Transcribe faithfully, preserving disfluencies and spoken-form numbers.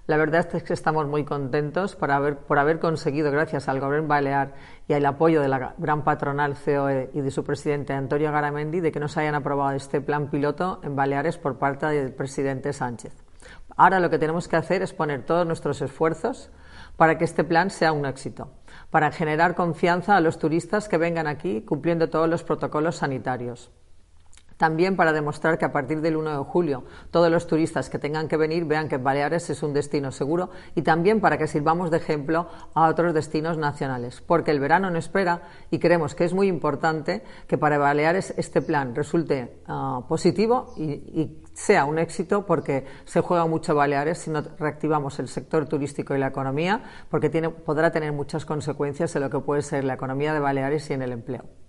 La verdad es que estamos muy contentos por haber, por haber conseguido, gracias al Gobierno balear y al apoyo de la gran patronal C O E y de su presidente Antonio Garamendi, de que nos hayan aprobado este plan piloto en Baleares por parte del presidente Sánchez. Ahora lo que tenemos que hacer es poner todos nuestros esfuerzos para que este plan sea un éxito, para generar confianza a los turistas que vengan aquí cumpliendo todos los protocolos sanitarios. También para demostrar que a partir del uno de julio todos los turistas que tengan que venir vean que Baleares es un destino seguro, y también para que sirvamos de ejemplo a otros destinos nacionales, porque el verano no espera y creemos que es muy importante que para Baleares este plan resulte uh, positivo y, y sea un éxito, porque se juega mucho Baleares si no reactivamos el sector turístico y la economía, porque tiene, podrá tener muchas consecuencias en lo que puede ser la economía de Baleares y en el empleo.